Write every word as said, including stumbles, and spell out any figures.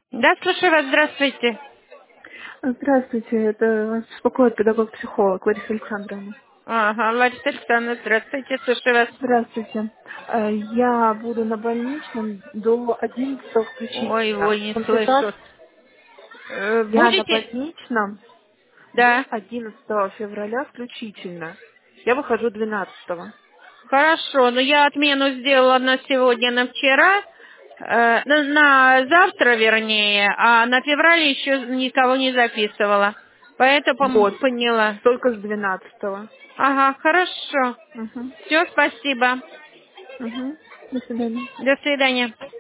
Да, слушаю вас, здравствуйте. Здравствуйте, это вас беспокоит педагог-психолог Лариса Александровна. Ага, Лариса Александровна, здравствуйте, слушаю вас. Здравствуйте. Э, Я буду на больничном до одиннадцатого Ой, включительно. ой, не слышу. Консультация. Э, Я на Будете? больничном до Да. одиннадцатого февраля включительно. Я выхожу двенадцатого. Хорошо, но я отмену сделала на сегодня, на вчера, э, на, на завтра, вернее, а на февраль еще никого не записывала. Поэтому пом- Вот. поняла. Только с двенадцатого. Ага, хорошо. Угу. Все, спасибо. Угу. До свидания. До свидания.